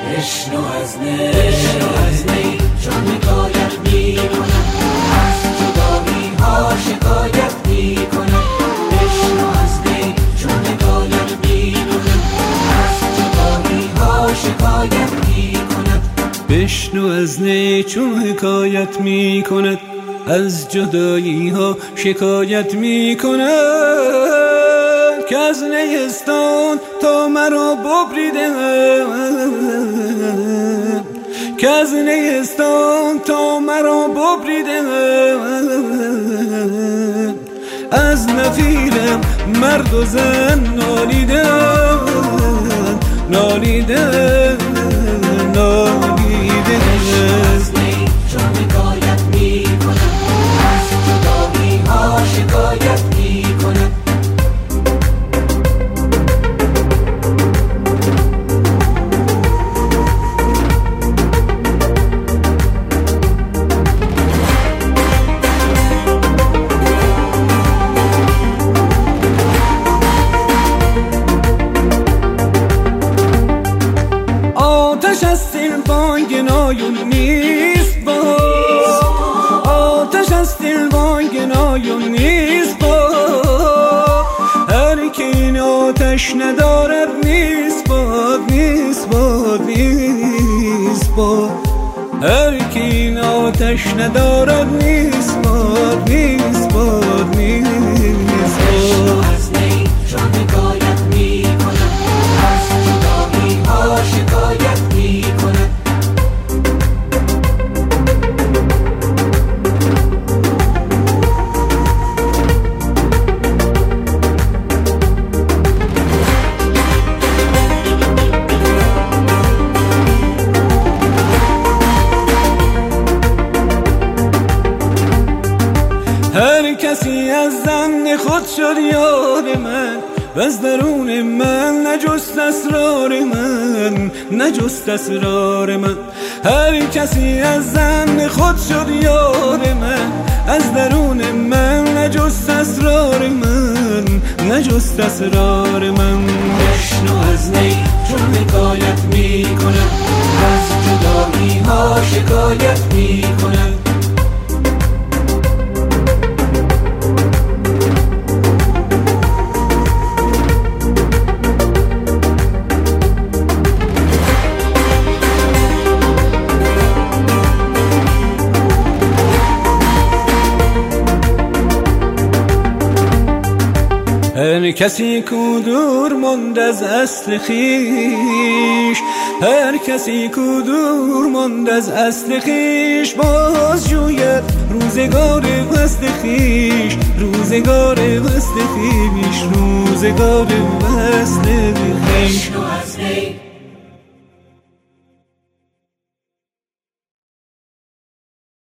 بشنو از نی چون حکایت میکنم، از جدایی ها شکایت میکنم. بشنو از نی چون حکایت میکنم، از جدایی ها شکایت میکنم. بشنو از نی چون حکایت میکند، از جدایی ها شکایت میکند. که از نیستان تا مرا ببریده، که از نیستان تا مرا ببریده. از نفیرم مرد و زن نالیده، نالیده، نالیده. از نی چون حکایت میکنم، از جدایی ها شکایت میکنم. آتش از دل بانگنایون نیست با، آتش از دل بانگنایون نیست با. هر که این آتش ندارد نیست باد، نیست باد، نیست باد. هر که این آتش ندارد نیست باد، نیست باد، نیست باد. از نی چون حکایت میکنم، از جدایی ها شکایت میکنم. هر کسی از زن خود شد یار من، و از درون من نجست اسرار من، نجست اسرار من. هر کسی از زن خود شد یار من، از درون من نجست اسرار من، نجست اسرار من. بشنو از نی چون حکایت میکنم، از جدایی ها شکایت میکنم. هر کسی کو دور ماند از اصل خویش، هر کسی کو دور ماند از اصل خویش، باز جوید روزگار وصل خویش، روزگار وصل خویش، روزگار وصل خویش. بشنو از نی